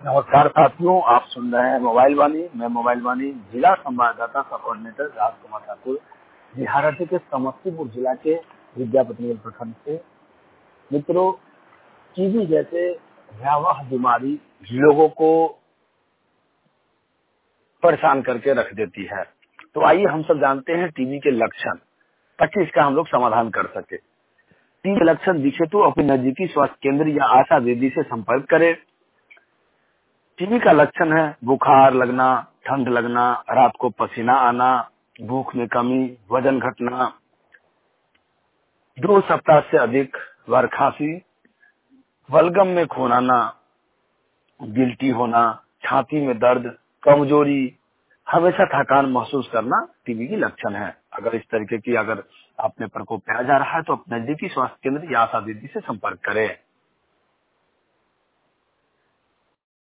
नमस्कार साथियों, आप सुन रहे हैं मोबाइल वाणी। मैं मोबाइल वाणी जिला संवाददाता सब कोऑर्डिनेटर राजकुमार ठाकुर बिहार के समस्तीपुर जिला के विद्यापति प्रखंड से। मित्रों, टीबी जैसे भयावह बीमारी लोगों को परेशान करके रख देती है। तो आइए हम सब जानते हैं टीबी के लक्षण, ताकि इसका हम लोग समाधान कर सके। टीबी लक्षण दिखे तो अपने नजदीकी स्वास्थ्य केंद्र या आशा दीदी से संपर्क करें। टीबी का लक्षण है बुखार लगना, ठंड लगना, रात को पसीना आना, भूख में कमी, वजन घटना, 2 सप्ताह से अधिक बार खांसी, बलगम में खून आना, गिल्टी होना, छाती में दर्द, कमजोरी, हमेशा थकान महसूस करना टीबी की लक्षण है। अगर इस तरीके की अगर आपने प्रकोप पाया जा रहा है तो नजदीकी स्वास्थ्य केंद्र या आशा दीदी से संपर्क करें।